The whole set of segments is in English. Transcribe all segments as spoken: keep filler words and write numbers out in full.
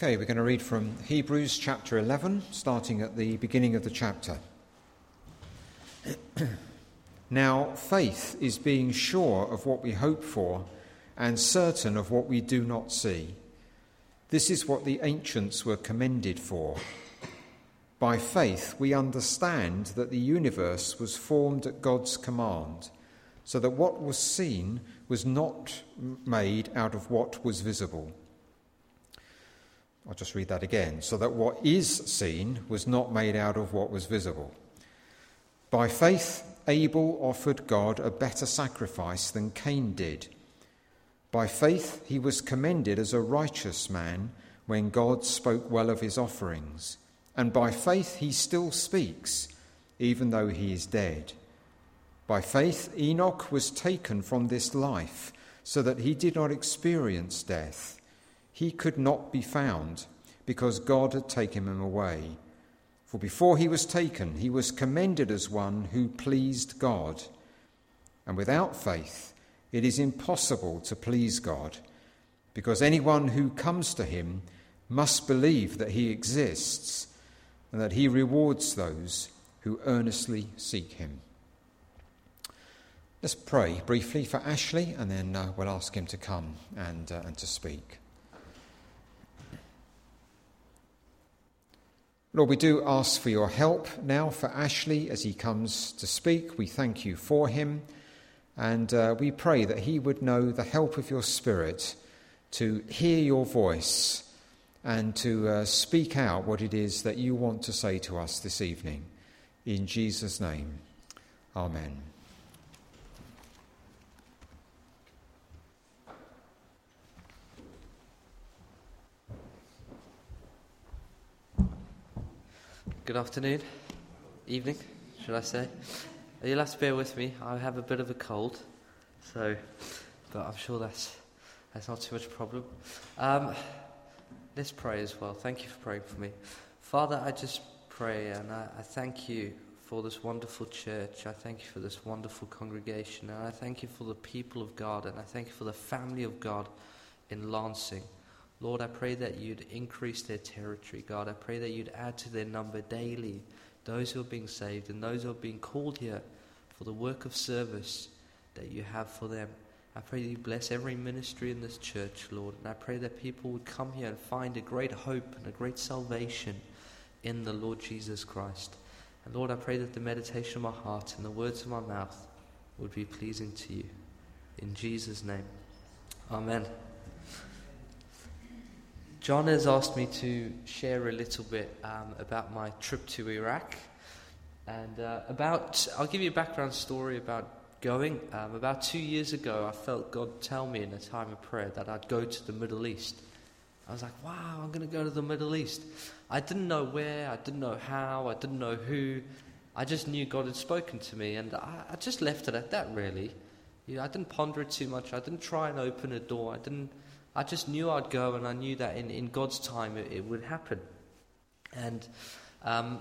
Okay, we're going to read from Hebrews chapter eleven, starting at the beginning of the chapter. Now, faith is being sure of what we hope for and certain of what we do not see. This is what the ancients were commended for. By faith, we understand that the universe was formed at God's command, so that what was seen was not made out of what was visible. I'll just read that again. So that what is seen was not made out of what was visible. By faith, Abel offered God a better sacrifice than Cain did. By faith, he was commended as a righteous man when God spoke well of his offerings. And by faith, he still speaks, even though he is dead. By faith, Enoch was taken from this life, so that he did not experience death. He could not be found, because God had taken him away. For before he was taken, he was commended as one who pleased God. And without faith, it is impossible to please God, because anyone who comes to him must believe that he exists, and that he rewards those who earnestly seek him. Let's pray briefly for Ashley, and then uh, we'll ask him to come and, uh, and to speak. Lord, we do ask for your help now for Ashley as he comes to speak. We thank you for him, and uh, we pray that he would know the help of your Spirit to hear your voice and to uh, speak out what it is that you want to say to us this evening. In Jesus' name, amen. Good afternoon, evening, should I say. You'll have to bear with me. I have a bit of a cold, so, but I'm sure that's that's not too much problem. Um, let's pray as well. Thank you for praying for me. Father, I just pray and I, I thank you for this wonderful church. I thank you for this wonderful congregation, and I thank you for the people of God, and I thank you for the family of God in Lancing. Lord, I pray that you'd increase their territory, God. I pray that you'd add to their number daily those who are being saved and those who are being called here for the work of service that you have for them. I pray that you bless every ministry in this church, Lord. And I pray that people would come here and find a great hope and a great salvation in the Lord Jesus Christ. And Lord, I pray that the meditation of my heart and the words of my mouth would be pleasing to you. In Jesus' name, amen. John has asked me to share a little bit um, about my trip to Iraq, and uh, about, I'll give you a background story about going. Um, about two years ago, I felt God tell me in a time of prayer that I'd go to the Middle East. I was like, wow, I'm going to go to the Middle East. I didn't know where, I didn't know how, I didn't know who. I just knew God had spoken to me, and I, I just left it at that, really. You know, I didn't ponder it too much. I didn't try and open a door. I didn't. I just knew I'd go, and I knew that in, in God's time it, it would happen. And um,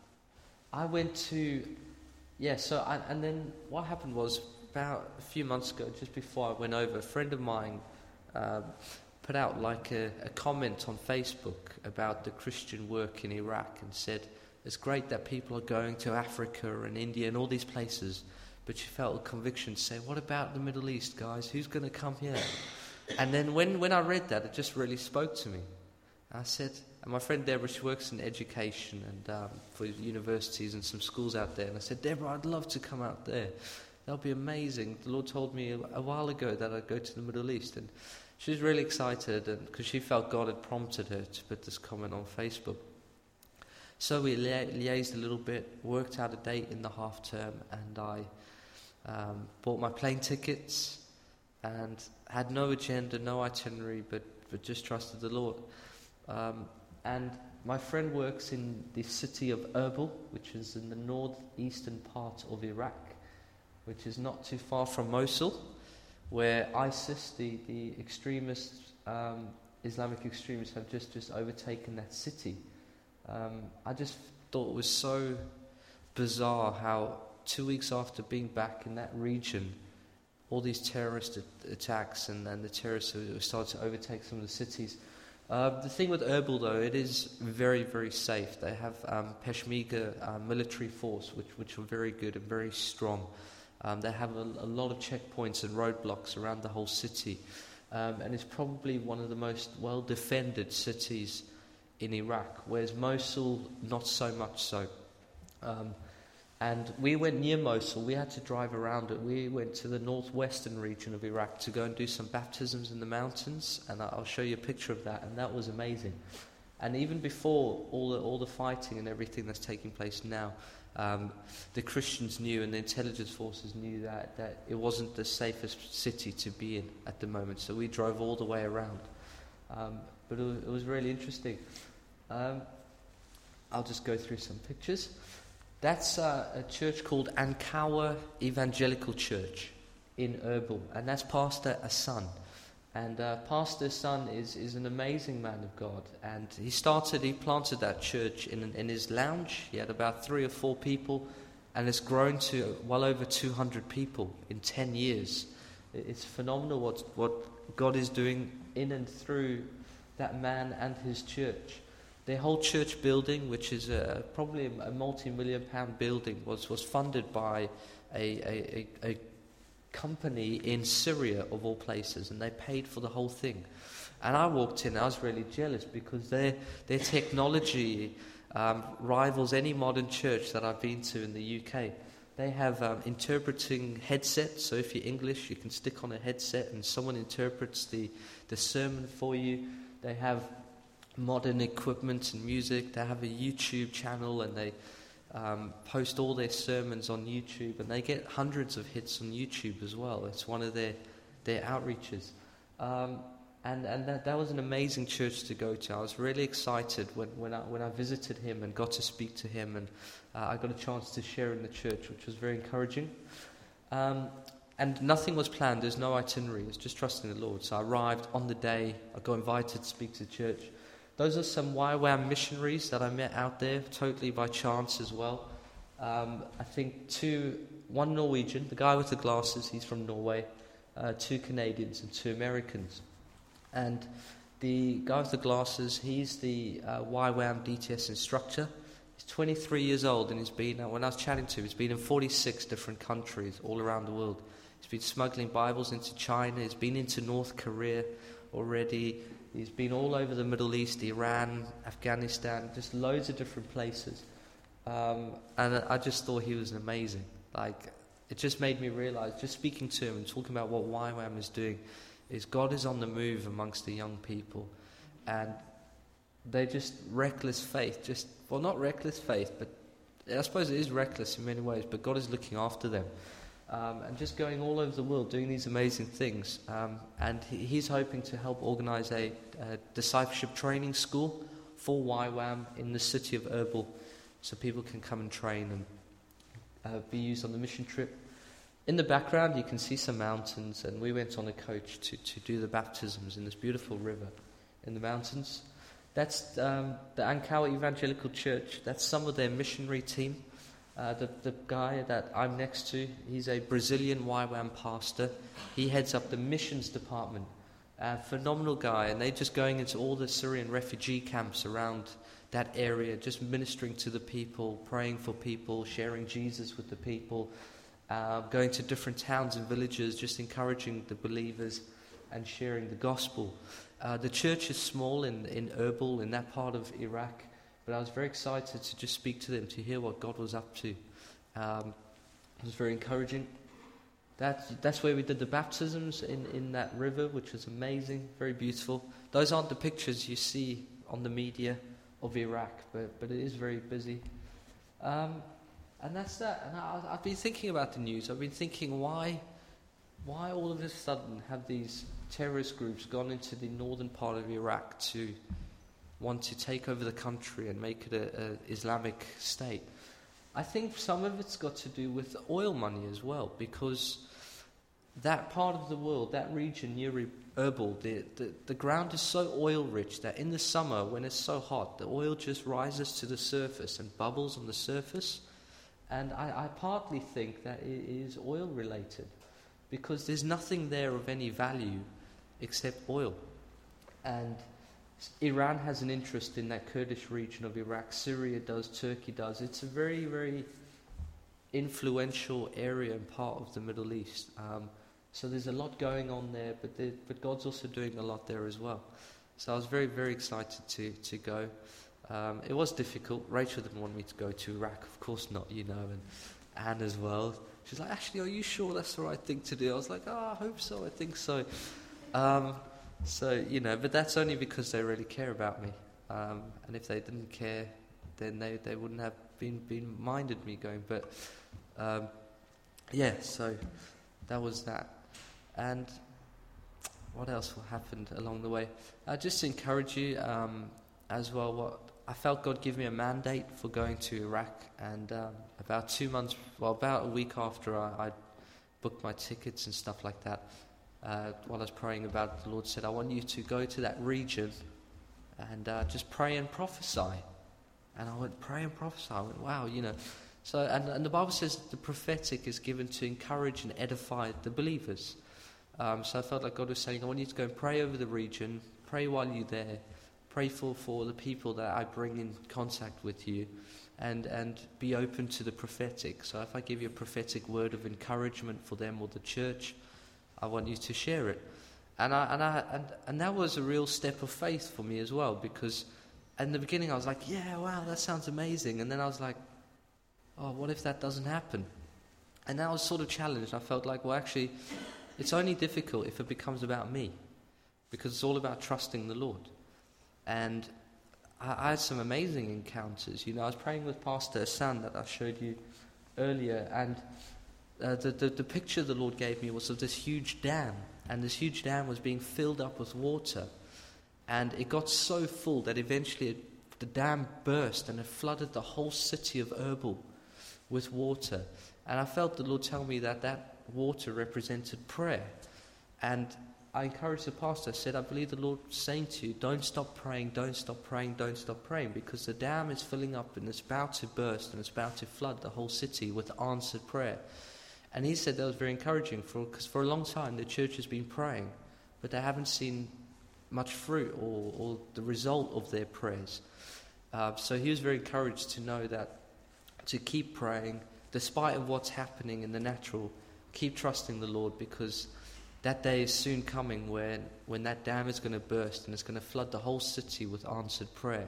I went to, yeah, so, I, and then what happened was about a few months ago, just before I went over, a friend of mine uh, put out like a, a comment on Facebook about the Christian work in Iraq and said, it's great that people are going to Africa and India and all these places, but she felt a conviction to say, what about the Middle East, guys? Who's going to come here? And then when, when I read that, it just really spoke to me. I said, and my friend Deborah, she works in education and um, for universities and some schools out there. And I said, Deborah, I'd love to come out there. That would be amazing. The Lord told me a, a while ago that I'd go to the Middle East. And she was really excited because she felt God had prompted her to put this comment on Facebook. So we lia- liaised a little bit, worked out a date in the half term, and I um, bought my plane tickets and had no agenda, no itinerary, but, but just trusted the Lord. Um, and my friend works in the city of Erbil, which is in the northeastern part of Iraq, which is not too far from Mosul, where ISIS, the, the extremists, um, Islamic extremists, have just, just overtaken that city. Um, I just thought it was so bizarre how two weeks after being back in that region, all these terrorist attacks and, and the terrorists who started to overtake some of the cities. Uh, the thing with Erbil, though, it is very, very safe. They have um, Peshmerga uh, military force, which which are very good and very strong. Um, they have a, a lot of checkpoints and roadblocks around the whole city, um, and it's probably one of the most well-defended cities in Iraq, whereas Mosul, not so much so. Um, and we went near Mosul. We had to drive around it. We went to the northwestern region of Iraq to go and do some baptisms in the mountains, and I'll show you a picture of that, and that was amazing. And even before all the, all the fighting and everything that's taking place now, um, the Christians knew and the intelligence forces knew that, that it wasn't the safest city to be in at the moment, so we drove all the way around. Um, but it was, it was really interesting. Um, I'll just go through some pictures. That's uh, a church called Ankawa Evangelical Church in Erbil, and that's Pastor Hassan. And uh, Pastor Hassan is, is an amazing man of God, and he started, he planted that church in, in his lounge. He had about three or four people, and it's grown to well over two hundred people in ten years. It's phenomenal what, what God is doing in and through that man and his church. Their whole church building, which is a, probably a multi-million pound building, was, was funded by a, a, a, a company in Syria, of all places, and they paid for the whole thing. And I walked in, I was really jealous because their, their technology um, rivals any modern church that I've been to in the U K. They have um, interpreting headsets, so if you're English, you can stick on a headset and someone interprets the, the sermon for you. They have modern equipment and music. They have a YouTube channel, and they um, post all their sermons on YouTube, and they get hundreds of hits on YouTube as well. It's one of their their outreaches, um, and and that, that was an amazing church to go to. I was really excited when when I when I visited him and got to speak to him, and uh, I got a chance to share in the church, which was very encouraging. Um, and nothing was planned. There's no itinerary. It's just trusting the Lord. So I arrived on the day. I got invited to speak to the church. Those are some Y WAM missionaries that I met out there, totally by chance as well. Um, I think two, one Norwegian, the guy with the glasses, he's from Norway, uh, two Canadians and two Americans. And the guy with the glasses, he's the uh, Y WAM D T S instructor. He's twenty-three years old, and he's been, uh, when I was chatting to him, he's been in forty-six different countries all around the world. He's been smuggling Bibles into China, he's been into North Korea already. He's been all over the Middle East, Iran, Afghanistan, just loads of different places. Um, and I just thought he was amazing. Like, it just made me realize, just speaking to him and talking about what Y WAM is doing, is God is on the move amongst the young people. And they're just reckless faith. Just, well, not reckless faith, but I suppose it is reckless in many ways, but God is looking after them. Um, and just going all over the world doing these amazing things. Um, and he, he's hoping to help organize a, a discipleship training school for Y WAM in the city of Erbil, so people can come and train and uh, be used on the mission trip. In the background you can see some mountains, and we went on a coach to, to do the baptisms in this beautiful river in the mountains. That's um, the Ankawa Evangelical Church. That's some of their missionary team. Uh, the, the guy that I'm next to, he's a Brazilian Y WAM pastor. He heads up the missions department. Uh, phenomenal guy, and they're just going into all the Syrian refugee camps around that area, just ministering to the people, praying for people, sharing Jesus with the people, uh, going to different towns and villages, just encouraging the believers and sharing the gospel. Uh, the church is small in, in Erbil, in that part of Iraq. But I was very excited to just speak to them, to hear what God was up to. Um, it was very encouraging. That, that's where we did the baptisms in, in that river, which was amazing, very beautiful. Those aren't the pictures you see on the media of Iraq, but, but it is very busy. Um, and that's that. And I, I've been thinking about the news. I've been thinking, why, why all of a sudden have these terrorist groups gone into the northern part of Iraq to want to take over the country and make it an Islamic state? I think some of it's got to do with oil money as well, because that part of the world, that region near Erbil, the, the, the ground is so oil rich that in the summer, when it's so hot, the oil just rises to the surface and bubbles on the surface. And I, I partly think that it is oil related, because there's nothing there of any value except oil. And Iran has an interest in that Kurdish region of Iraq. Syria does, Turkey does. It's a very, very influential area and part of the Middle East. Um, so there's a lot going on there, but there, but God's also doing a lot there as well. So I was very, very excited to, to go. Um, it was difficult. Rachel didn't want me to go to Iraq. Of course not, you know, and Anne as well. She's like, actually, are you sure that's the right thing to do? I was like, oh, I hope so, I think so. Um, so, you know, but that's only because they really care about me. Um, and if they didn't care, then they, they wouldn't have been, been minded me going. But, um, yeah, so that was that. And what else happened along the way? Uh, just to encourage you um, as well, what I felt God give me a mandate for going to Iraq. And um, about two months, well, about a week after I, I booked my tickets and stuff like that, Uh, while I was praying about it, the Lord said, I want you to go to that region and uh, just pray and prophesy. And I went, pray and prophesy. I went, wow, you know. So, and, and the Bible says the prophetic is given to encourage and edify the believers. Um, so I felt like God was saying, I want you to go and pray over the region, pray while you're there, pray for, for the people that I bring in contact with you, and, and be open to the prophetic. So if I give you a prophetic word of encouragement for them or the church, I want you to share it. And I, and I and and that was a real step of faith for me as well, because in the beginning I was like, yeah, wow, that sounds amazing. And then I was like, oh, what if that doesn't happen? And then I was sort of challenged. I felt like, well, actually, it's only difficult if it becomes about me, because it's all about trusting the Lord. And I, I had some amazing encounters. You know, I was praying with Pastor Hassan that I showed you earlier, and Uh, the, the, the picture the Lord gave me was of this huge dam, and this huge dam was being filled up with water, and it got so full that eventually it, the dam burst and it flooded the whole city of Erbil with water. And I felt the Lord tell me that that water represented prayer. And I encouraged the pastor. I said, I believe the Lord is saying to you, don't stop praying, don't stop praying, don't stop praying, because the dam is filling up and it's about to burst and it's about to flood the whole city with answered prayer. And he said that was very encouraging, for because for a long time the church has been praying, but they haven't seen much fruit or, or the result of their prayers. Uh, so he was very encouraged to know that to keep praying, despite of what's happening in the natural, keep trusting the Lord, because that day is soon coming when, when that dam is going to burst and it's going to flood the whole city with answered prayer.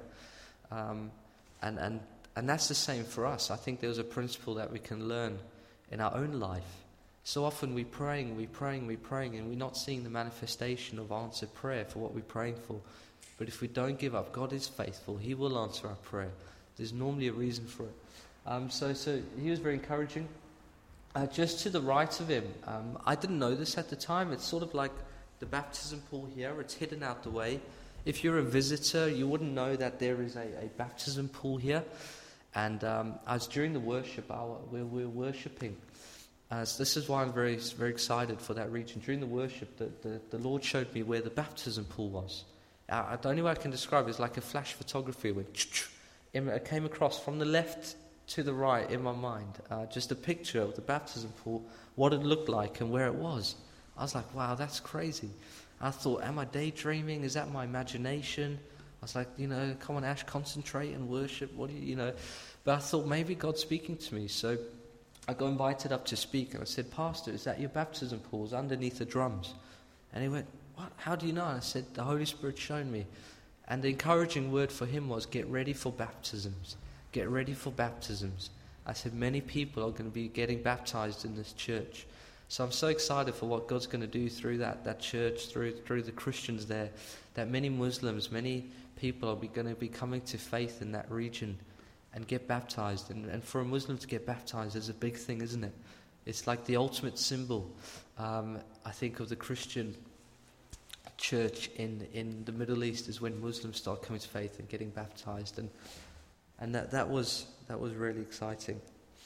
Um, and, and, and that's the same for us. I think there's a principle that we can learn in our own life. So often we're praying, we're praying, we're praying, and we're not seeing the manifestation of answered prayer for what we're praying for. But if we don't give up, God is faithful. He will answer our prayer. There's normally a reason for it. Um, so, so he was very encouraging. Uh, just to the right of him, um, I didn't know this at the time. It's sort of like the baptism pool here. It's hidden out the way. If you're a visitor, you wouldn't know that there is a, a baptism pool here. And um, as during the worship hour, we're, we're worshipping. As this is why I'm very, very excited for that region. During the worship, the, the, the Lord showed me where the baptism pool was. Uh, the only way I can describe it is like a flash photography. It, went, it came across from the left to the right in my mind. Uh, just a picture of the baptism pool, what it looked like and where it was. I was like, wow, that's crazy. I thought, am I daydreaming? Is that my imagination? I was like, you know, come on, Ash, concentrate and worship. What do you, you know? But I thought maybe God's speaking to me. So I got invited up to speak, and I said, Pastor, is that your baptism pool? It's underneath the drums. And he went, what? How do you know? And I said, the Holy Spirit showed me. And the encouraging word for him was, get ready for baptisms. Get ready for baptisms. I said, many people are going to be getting baptized in this church. So I'm so excited for what God's going to do through that, that church, through through the Christians there, that many Muslims, many people are going to be coming to faith in that region and get baptized. And, and for a Muslim to get baptized is a big thing, isn't it? It's like the ultimate symbol, um, I think, of the Christian church in, in the Middle East, is when Muslims start coming to faith and getting baptized. And and that, that was that was really exciting.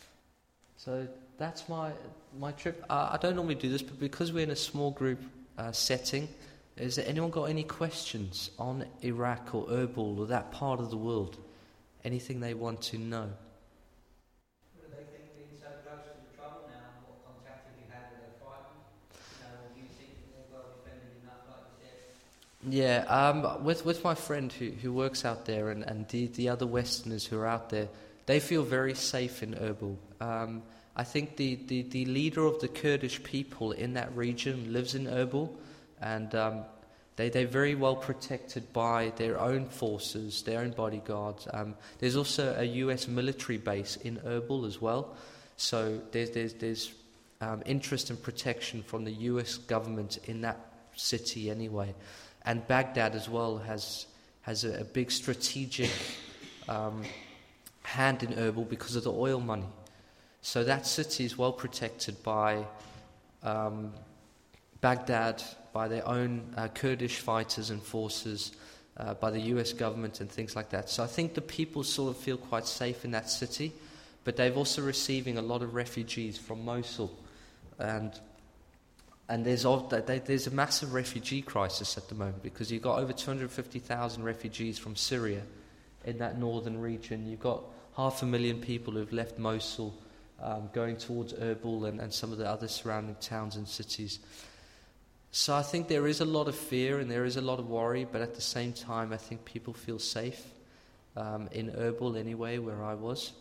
So that's my my trip. Uh, I don't normally do this, but because we're in a small group uh, setting, has anyone got any questions on Iraq or Erbil or that part of the world? Anything they want to know? What do they think, being so close to the trouble now? What contact have you had with their frightened? You know, or do you think that they're well defended enough, like you said? Yeah, um, with with my friend who, who works out there and, and the, the other Westerners who are out there, they feel very safe in Erbil. Um, I think the, the, the leader of the Kurdish people in that region lives in Erbil, and um, they, they're very well protected by their own forces, their own bodyguards. Um, there's also a U S military base in Erbil as well, so there's, there's, there's um, interest and protection from the U S government in that city anyway. And Baghdad as well has has a, a big strategic um, hand in Erbil because of the oil money. So that city is well protected by um, Baghdad, by their own uh, Kurdish fighters and forces, uh, by the U S government and things like that. So I think the people sort of feel quite safe in that city, but they're also receiving a lot of refugees from Mosul. And And there's there's a massive refugee crisis at the moment because you've got over two hundred fifty thousand refugees from Syria in that northern region. You've got half a million people who've left Mosul um, going towards Erbil and, and some of the other surrounding towns and cities. So I think there is a lot of fear and there is a lot of worry, but at the same time I think people feel safe um, in Erbil anyway, where I was.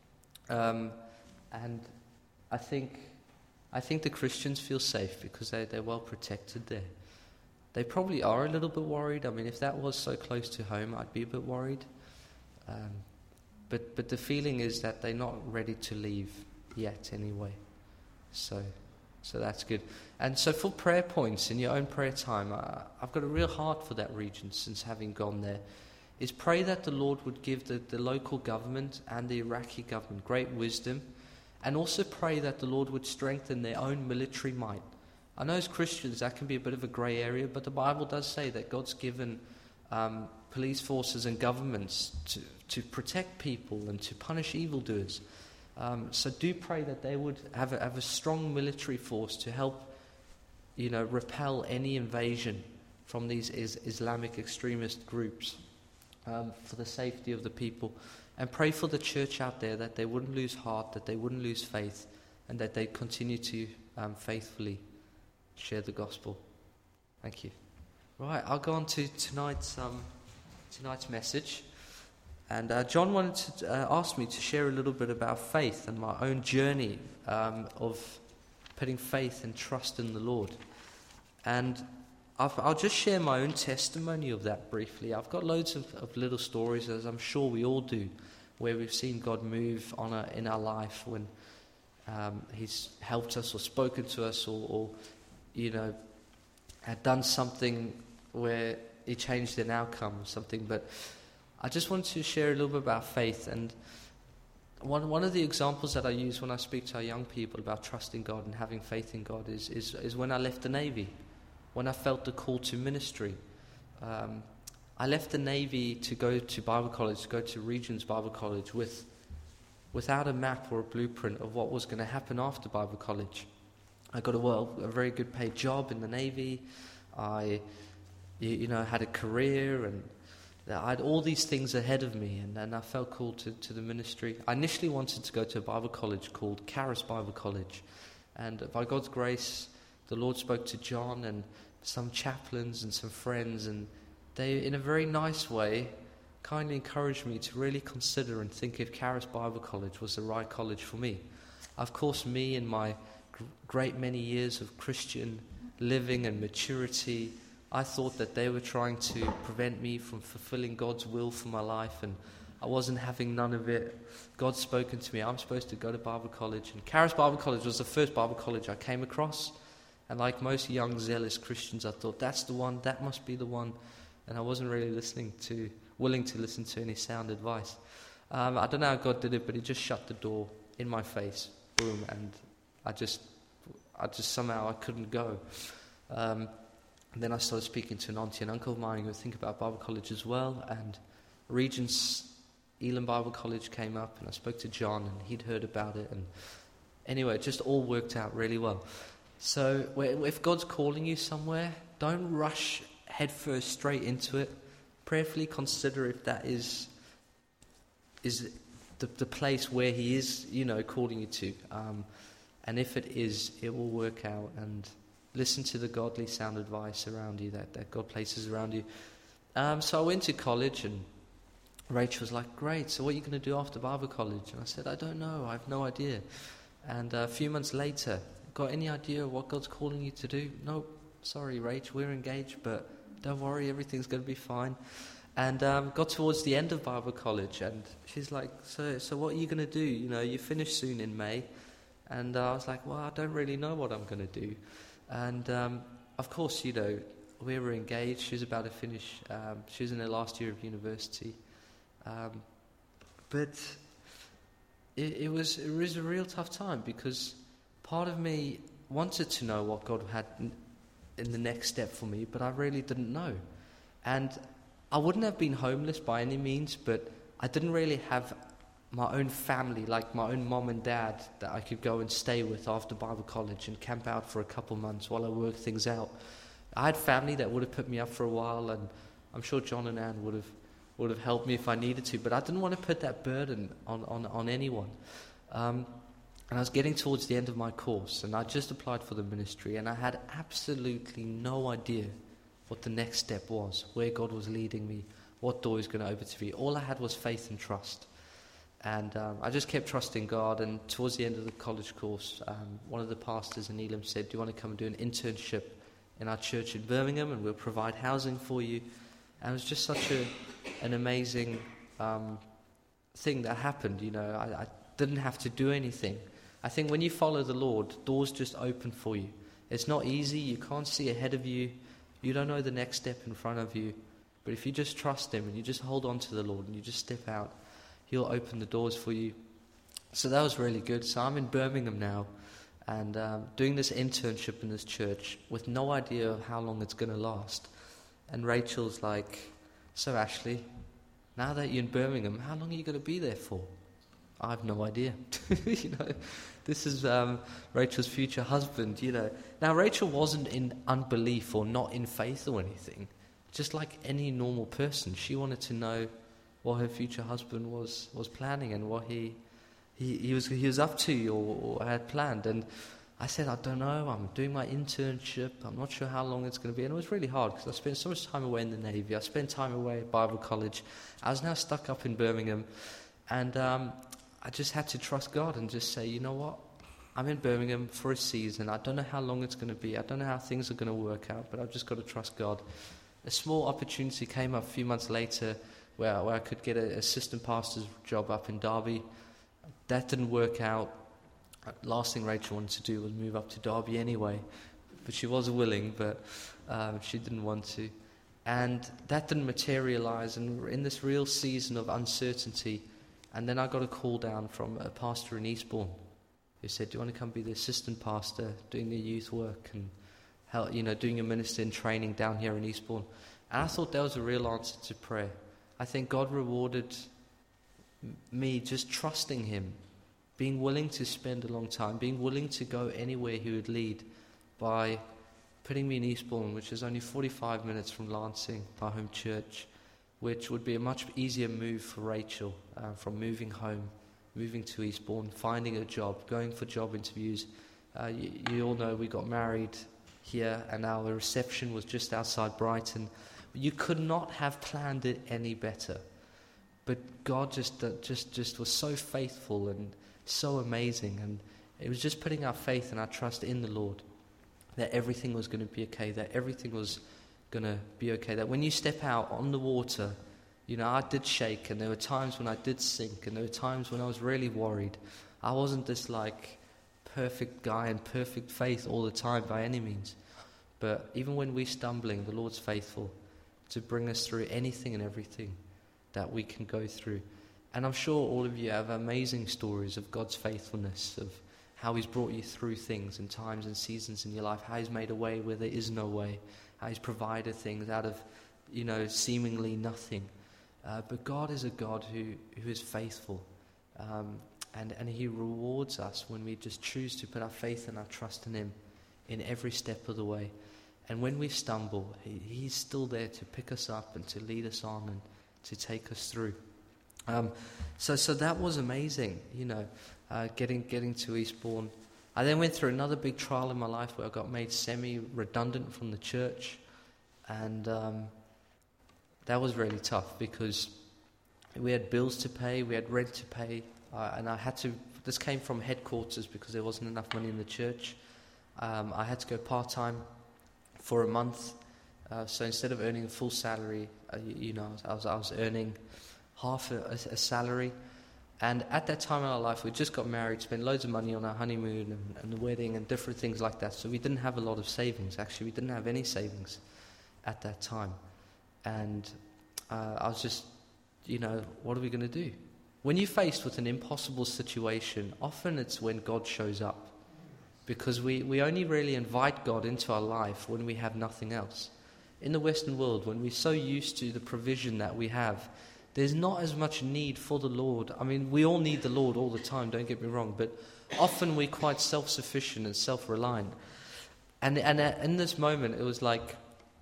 Um, and I think... I think the Christians feel safe because they, they're well protected there. They probably are a little bit worried. I mean, if that was so close to home, I'd be a bit worried. Um, but but the feeling is that they're not ready to leave yet anyway. So so that's good. And so for prayer points in your own prayer time, I, I've got a real heart for that region since having gone there, is pray that the Lord would give the, the local government and the Iraqi government great wisdom. And also pray that the Lord would strengthen their own military might. I know as Christians that can be a bit of a grey area, but the Bible does say that God's given um, police forces and governments to, to protect people and to punish evildoers. Um, so do pray that they would have a, have a strong military force to help, you know, repel any invasion from these is, Islamic extremist groups um, for the safety of the people. And pray for the church out there that they wouldn't lose heart, that they wouldn't lose faith, and that they continue to um, faithfully share the gospel. Thank you. Right, I'll go on to tonight's um, tonight's message. And uh, John wanted to uh, ask me to share a little bit about faith and my own journey um, of putting faith and trust in the Lord. And I've, I'll just share my own testimony of that briefly. I've got loads of, of little stories, as I'm sure we all do, where we've seen God move on a, in our life when um, He's helped us or spoken to us or, or, you know, had done something where He changed an outcome or something. But I just wanted to share a little bit about faith. And one one of the examples that I use when I speak to our young people about trusting God and having faith in God is is, is when I left the Navy. When I felt the call to ministry. Um, I left the Navy to go to Bible college, to go to Regents Bible College with, without a map or a blueprint of what was going to happen after Bible college. I got a, well, a very good paid job in the Navy. I, you, you know, had a career and I had all these things ahead of me, and, and I felt called to, to the ministry. I initially wanted to go to a Bible college called Charis Bible College. And by God's grace, the Lord spoke to John and some chaplains and some friends, and they, in a very nice way, kindly encouraged me to really consider and think if Charis Bible College was the right college for me. Of course, me and my g- great many years of Christian living and maturity, I thought that they were trying to prevent me from fulfilling God's will for my life, and I wasn't having none of it. God's spoken to me. I'm supposed to go to Bible college, and Charis Bible College was the first Bible college I came across. And like most young, zealous Christians, I thought, that's the one, that must be the one. And I wasn't really listening to, willing to listen to any sound advice. Um, I don't know how God did it, but He just shut the door in my face, boom, and I just, I just somehow I couldn't go. Um, and then I started speaking to an auntie and uncle of mine who would think about Bible college as well, and Regents Elam Bible College came up, and I spoke to John, and he'd heard about it, and anyway, it just all worked out really well. So if God's calling you somewhere, don't rush headfirst straight into it. Prayerfully consider if that is is the, the place where He is, you know, calling you to. Um, and if it is, it will work out. And listen to the godly sound advice around you that, that God places around you. Um, so I went to college, and Rachel was like, great, so what are you going to do after Bible college? And I said, I don't know, I have no idea. And uh, a few months later, got any idea what God's calling you to do? No, sorry, Rach, we're engaged, but don't worry, everything's going to be fine. And um, got towards the end of Bible college, and she's like, so so what are you going to do? You know, you finish soon in May. And uh, I was like, well, I don't really know what I'm going to do. And um, of course, you know, we were engaged. She was about to finish. Um, she was in her last year of university. Um, but it, it was it was a real tough time, because part of me wanted to know what God had in, in the next step for me, but I really didn't know. And I wouldn't have been homeless by any means, but I didn't really have my own family, like my own mom and dad, that I could go and stay with after Bible college and camp out for a couple months while I worked things out. I had family that would have put me up for a while, and I'm sure John and Anne would have would have helped me if I needed to, but I didn't want to put that burden on, on, on anyone. Um, and I was getting towards the end of my course, and I just applied for the ministry, and I had absolutely no idea what the next step was, where God was leading me, what door he was going to open to me. All I had was faith and trust. And um, I just kept trusting God, and towards the end of the college course, um, one of the pastors in Elim said, do you want to come and do an internship in our church in Birmingham, and we'll provide housing for you? And it was just such a, an amazing um, thing that happened. You know, I, I didn't have to do anything. I think when you follow the Lord, doors just open for you. It's not easy. You can't see ahead of you. You don't know the next step in front of you. But if you just trust him and you just hold on to the Lord and you just step out, he'll open the doors for you. So that was really good. So I'm in Birmingham now, and um, doing this internship in this church with no idea of how long it's going to last. And Rachel's like, so Ashley, now that you're in Birmingham, how long are you going to be there for? I have no idea. you know, this is um, Rachel's future husband, you know. Now, Rachel wasn't in unbelief or not in faith or anything. Just like any normal person, she wanted to know what her future husband was, was planning and what he he, he was he was up to or, or had planned. And I said, I don't know, I'm doing my internship, I'm not sure how long it's going to be. And it was really hard, because I spent so much time away in the Navy, I spent time away at Bible college. I was now stuck up in Birmingham, and um, I just had to trust God and just say, you know what, I'm in Birmingham for a season, I don't know how long it's going to be, I don't know how things are going to work out, but I've just got to trust God. A small opportunity came up a few months later where, where I could get an assistant pastor's job up in Derby. That didn't work out. Last thing Rachel wanted to do was move up to Derby anyway, but she was willing, but um, she didn't want to. And that didn't materialize, and we're in this real season of uncertainty. And then I got a call down from a pastor in Eastbourne who said, do you want to come be the assistant pastor doing the youth work and help, you know, doing a minister in training down here in Eastbourne? And I thought that was a real answer to prayer. I think God rewarded me just trusting him, being willing to spend a long time, being willing to go anywhere he would lead, by putting me in Eastbourne, which is only forty-five minutes from Lancing, my home church, which would be a much easier move for Rachel, uh, from moving home, moving to Eastbourne, finding a job, going for job interviews. Uh, you, you all know we got married here, and our reception was just outside Brighton. You could not have planned it any better. But God just uh, just just was so faithful and so amazing, and it was just putting our faith and our trust in the Lord that everything was going to be okay, that everything was going to be okay, that when you step out on the water, you know, I did shake, and there were times when I did sink, and there were times when I was really worried. I wasn't this like perfect guy and perfect faith all the time by any means, but even when we're stumbling, the Lord's faithful to bring us through anything and everything that we can go through. And I'm sure all of you have amazing stories of God's faithfulness, of how he's brought you through things and times and seasons in your life, how he's made a way where there is no way, how he's provided things out of, you know, seemingly nothing. Uh, but God is a God who, who is faithful, um, and, and he rewards us when we just choose to put our faith and our trust in him in every step of the way. And when we stumble, he, he's still there to pick us up and to lead us on and to take us through. Um, so, so that was amazing, you know, uh, getting getting to Eastbourne. I then went through another big trial in my life where I got made semi-redundant from the church, and um, that was really tough because we had bills to pay, we had rent to pay, uh, and I had to, this came from headquarters because there wasn't enough money in the church. Um, I had to go part-time for a month, uh, so instead of earning a full salary, uh, you, you know, I was, I was earning half a, a, a salary. And at that time in our life, we just got married, spent loads of money on our honeymoon and, and the wedding and different things like that. So we didn't have a lot of savings. Actually, we didn't have any savings at that time. And uh, I was just, you know, what are we going to do? When you're faced with an impossible situation, often it's when God shows up. Because we, we only really invite God into our life when we have nothing else. In the Western world, when we're so used to the provision that we have, there's not as much need for the Lord. I mean, we all need the Lord all the time, don't get me wrong, but often we're quite self-sufficient and self-reliant. And, and in this moment, it was like,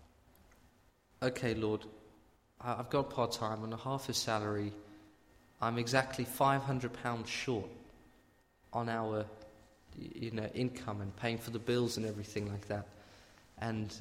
okay, Lord, I've got part-time on a half a salary. I'm exactly five hundred pounds short on our, you know, income and paying for the bills and everything like that. And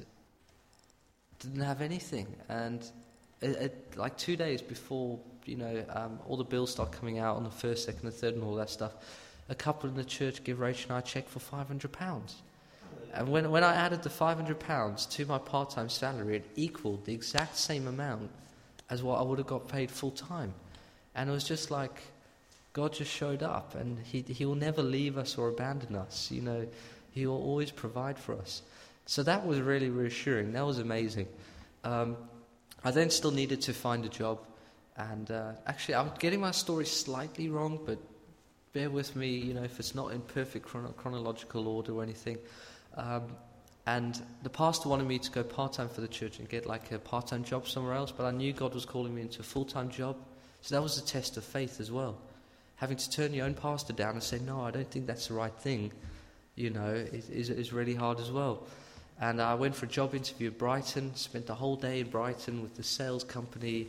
didn't have anything. And It, it, like two days before, you know, um, all the bills start coming out on the first, second, and third, and all that stuff, a couple in the church give Rachel and I a cheque for five hundred pounds. And when when I added the five hundred pounds to my part-time salary, it equaled the exact same amount as what I would have got paid full-time. And it was just like, God just showed up, and He He will never leave us or abandon us. You know, He will always provide for us. So that was really reassuring. That was amazing. Um, I then still needed to find a job, and uh, actually I'm getting my story slightly wrong, but bear with me, you know, if it's not in perfect chrono- chronological order or anything. Um, and the pastor wanted me to go part-time for the church and get like a part-time job somewhere else, but I knew God was calling me into a full-time job, so that was a test of faith as well. Having to turn your own pastor down and say, no, I don't think that's the right thing, you know, is, is, is really hard as well. And I went for a job interview at Brighton, spent the whole day in Brighton with the sales company,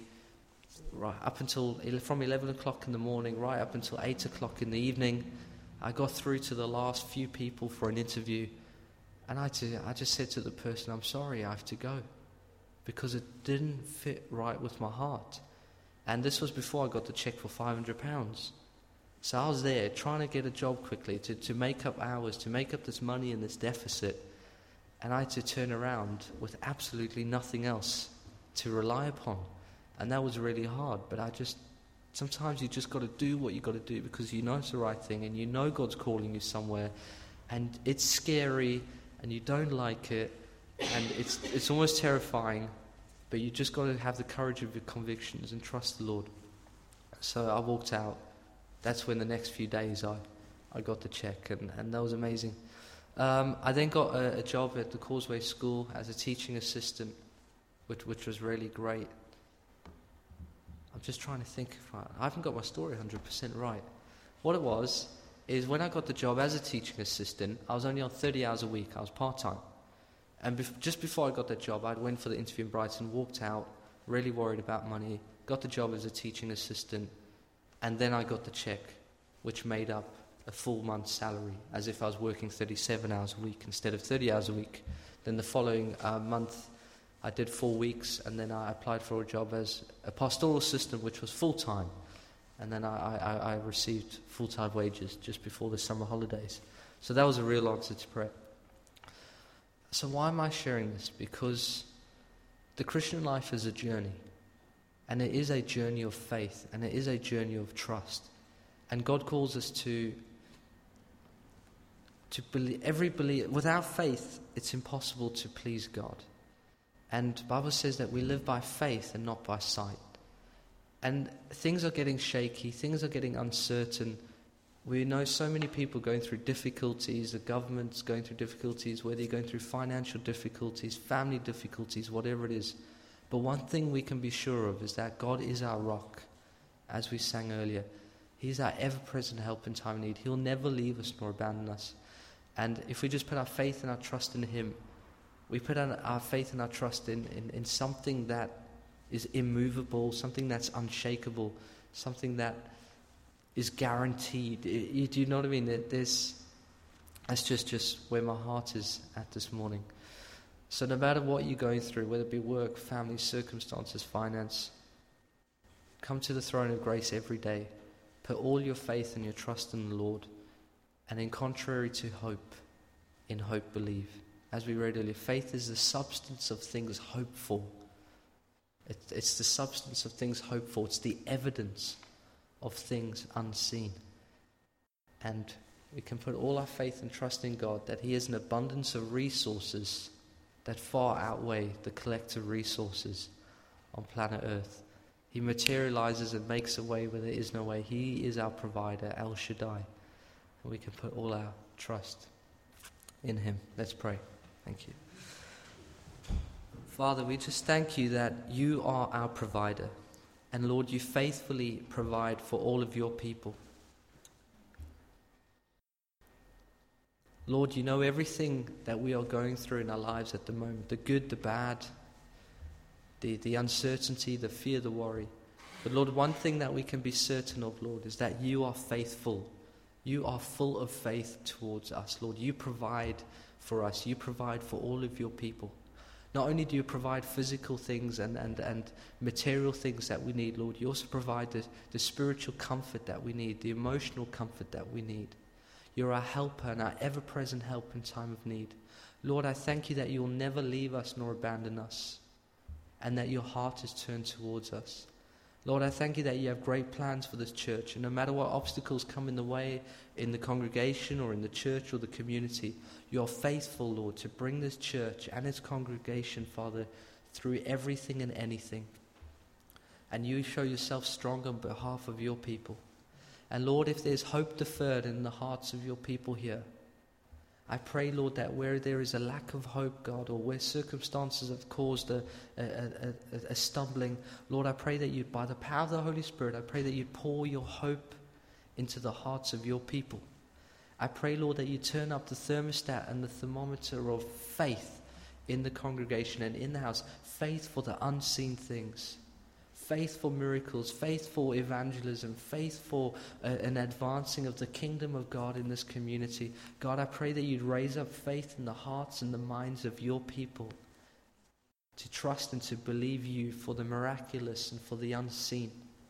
right up until, from eleven o'clock in the morning, right up until eight o'clock in the evening. I got through to the last few people for an interview, and I, to, I just said to the person, I'm sorry, I have to go, because it didn't fit right with my heart. And this was before I got the cheque for five hundred pounds. So I was there trying to get a job quickly, to, to make up hours, to make up this money and this deficit. And I had to turn around with absolutely nothing else to rely upon. And that was really hard. But I just, sometimes you just got to do what you got to do because you know it's the right thing and you know God's calling you somewhere. And it's scary and you don't like it. And it's it's almost terrifying. But you just got to have the courage of your convictions and trust the Lord. So I walked out. That's when the next few days I, I got the check. And, and that was amazing. Um, I then got a, a job at the Causeway School as a teaching assistant, which, which was really great. I'm just trying to think if I, I haven't got my story one hundred percent right. What it was is when I got the job as a teaching assistant, I was only on thirty hours a week. I was part-time. And bef- just before I got that job, I went for the interview in Brighton, walked out, really worried about money, got the job as a teaching assistant, and then I got the cheque, which made up a full month's salary, as if I was working thirty-seven hours a week instead of thirty hours a week. Then the following uh, month, I did four weeks, and then I applied for a job as a pastoral assistant, which was full-time. And then I, I, I received full-time wages just before the summer holidays. So that was a real answer to prayer. So why am I sharing this? Because the Christian life is a journey. And it is a journey of faith, and it is a journey of trust. And God calls us to to believe, every believe, without faith, it's impossible to please God. And the Bible says that we live by faith and not by sight. And things are getting shaky, things are getting uncertain. We know so many people going through difficulties, the government's going through difficulties, whether you're going through financial difficulties, family difficulties, whatever it is. But one thing we can be sure of is that God is our rock, as we sang earlier. He's our ever-present help in time of need. He'll never leave us nor abandon us. And if we just put our faith and our trust in Him, we put our faith and our trust in, in, in something that is immovable, something that's unshakable, something that is guaranteed. Do you know what I mean? There's, That's just, just where my heart is at this morning. So no matter what you're going through, whether it be work, family, circumstances, finance, come to the throne of grace every day. Put all your faith and your trust in the Lord. And in contrary to hope, in hope believe. As we read earlier, faith is the substance of things hoped for. It, it's the substance of things hoped for. It's the evidence of things unseen. And we can put all our faith and trust in God that He has an abundance of resources that far outweigh the collective resources on planet Earth. He materializes and makes a way where there is no way. He is our provider, El Shaddai. And we can put all our trust in Him. Let's pray. Thank you. Father, we just thank you that you are our provider. And Lord, you faithfully provide for all of your people. Lord, you know everything that we are going through in our lives at the moment, the good, the bad, the, the uncertainty, the fear, the worry. But Lord, one thing that we can be certain of, Lord, is that you are faithful. You are full of faith towards us, Lord. You provide for us. You provide for all of your people. Not only do you provide physical things and, and, and material things that we need, Lord, you also provide the, the spiritual comfort that we need, the emotional comfort that we need. You're our helper and our ever-present help in time of need. Lord, I thank you that you'll never leave us nor abandon us, and that your heart is turned towards us. Lord, I thank you that you have great plans for this church, and no matter what obstacles come in the way in the congregation or in the church or the community, you are faithful, Lord, to bring this church and its congregation, Father, through everything and anything. And you show yourself strong on behalf of your people. And Lord, if there's hope deferred in the hearts of your people here, I pray, Lord, that where there is a lack of hope, God, or where circumstances have caused a, a, a, a stumbling, Lord, I pray that you, by the power of the Holy Spirit, I pray that you pour your hope into the hearts of your people. I pray, Lord, that you turn up the thermostat and the thermometer of faith in the congregation and in the house, faith for the unseen things. Faith for miracles, faith for evangelism, faith for uh, an advancing of the kingdom of God in this community. God, I pray that you'd raise up faith in the hearts and the minds of your people to trust and to believe you for the miraculous and for the unseen.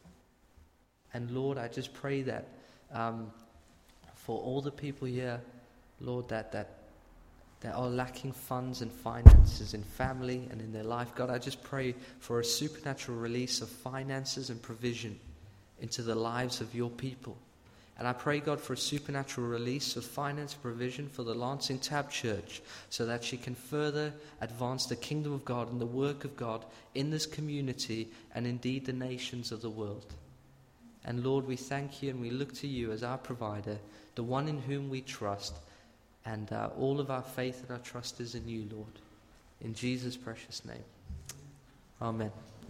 And Lord, I just pray that um, for all the people here, Lord, that that that are lacking funds and finances in family and in their life. God, I just pray for a supernatural release of finances and provision into the lives of your people. And I pray, God, for a supernatural release of finance and provision for the Lancing Tab Church so that she can further advance the kingdom of God and the work of God in this community and indeed the nations of the world. And Lord, we thank you and we look to you as our provider, the one in whom we trust. And uh, all of our faith and our trust is in you, Lord. In Jesus' precious name. Amen.